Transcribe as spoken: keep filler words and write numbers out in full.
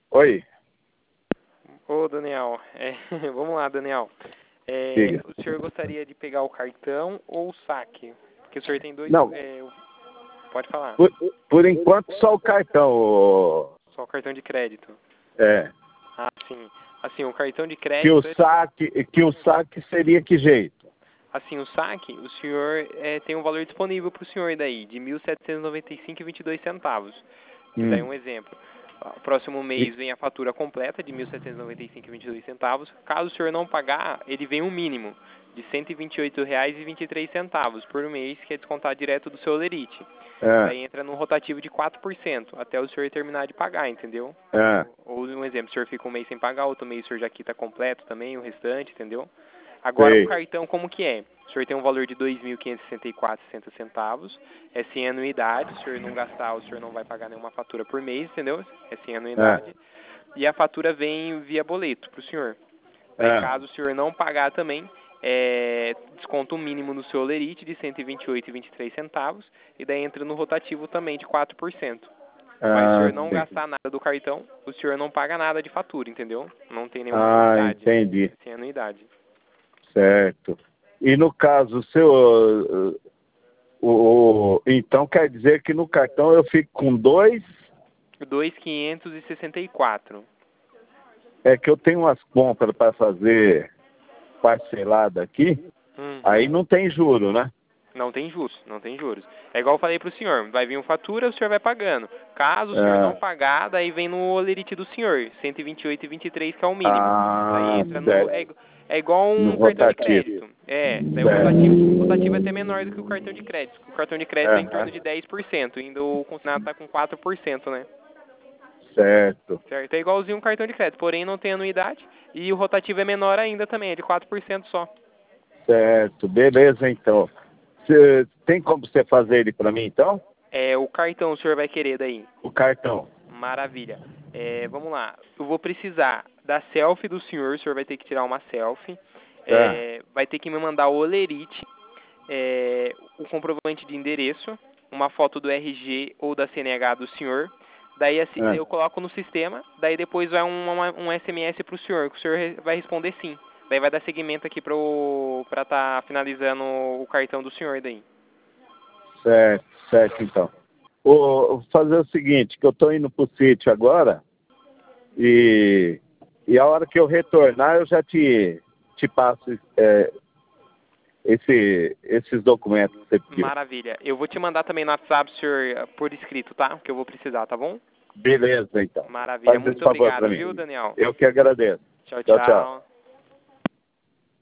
Oi. Ô, Daniel, é, vamos lá, Daniel. É, Diga. o senhor gostaria de pegar o cartão ou o saque? Porque o senhor tem dois... Não. É, pode falar. Por, por enquanto, só o cartão. ô- Só o cartão de crédito. É. Ah, sim. Assim, o cartão de Que crédito... o saque, que o saque seria que jeito? Assim, o saque, o senhor é, tem um valor disponível para o senhor daí, de mil setecentos e noventa e cinco reais e vinte e dois centavos. Que daí Hum. um exemplo. O próximo mês E- vem a fatura completa de mil setecentos e noventa e cinco reais e vinte e dois centavos. Caso o senhor não pagar, ele vem um mínimo de cento e vinte e oito reais e vinte e três centavos por mês, que é descontar direto do seu lerite. É, Daí entra num rotativo de quatro por cento, até o senhor terminar de pagar, entendeu? é. Ou um exemplo, o senhor fica um mês sem pagar, outro mês o senhor já quita completo também, o restante, entendeu? Agora o Sei. cartão como que é? O senhor tem um valor de dois mil quinhentos e sessenta e quatro reais e sessenta centavos, é sem anuidade, se o senhor não gastar, o senhor não vai pagar nenhuma fatura por mês, entendeu? É sem anuidade. É, E a fatura vem via boleto para o senhor. Daí é. caso o senhor não pagar também, é, desconto mínimo no seu lerite de cento e vinte e oito reais e vinte e três centavos, e daí entra no rotativo também de quatro por cento. Mas se o Ah, senhor não sim. gastar nada do cartão, o senhor não paga nada de fatura, entendeu? Não tem nenhuma Ah, anuidade. entendi. Sem anuidade. Certo. E no caso, o seu... uh, O, o- então quer dizer que no cartão eu fico com dois... dois mil quinhentos e sessenta e quatro. É que eu tenho umas compras para fazer parcelada aqui, Uhum. aí não tem juro, né? Não tem juros, não tem juros. É igual eu falei pro senhor, vai vir uma fatura, o senhor vai pagando. Caso o senhor não É. pagar, daí vem no olerite do senhor, cento e vinte e oito reais e vinte e três, que é o mínimo. Daí Ah, entra no... É, certo. igu- é igual No um cartão de rotativo. crédito. É, daí o Certo. rotativo, o rotativo é até menor do que o cartão de crédito. O cartão de crédito é em torno Aham. de dez por cento, ainda o consignado tá com quatro por cento, né? Certo. Certo? É igualzinho um cartão de crédito, porém não tem anuidade. E o rotativo é menor ainda também, é de quatro por cento só. Certo. Beleza, então. Cê, tem como você fazer ele para mim, então? É, o cartão o senhor vai querer daí. O cartão. Maravilha. É, vamos lá. Eu vou precisar da selfie do senhor. O senhor vai ter que tirar uma selfie. É. É, vai ter que me mandar o olerite, é, o comprovante de endereço, uma foto do R G ou da C N H do senhor. Daí assim, É. eu coloco no sistema. Daí depois vai um, uma- um S M S para o senhor, que o senhor re- vai responder sim. Daí vai dar seguimento aqui para estar tá finalizando o cartão do senhor daí. Certo, certo, então. Ô, vou fazer o seguinte, que eu estou indo pro sítio agora e, e a hora que eu retornar eu já te, te passo é, esse, esses documentos que você pediu. Maravilha. Eu vou te mandar também no WhatsApp, senhor, por escrito, tá? Que eu vou precisar, tá bom? Beleza, então. Maravilha. Faz esse Muito favor para obrigado, mim. viu, Daniel? Eu que agradeço. Tchau, Tchau, tchau. tchau.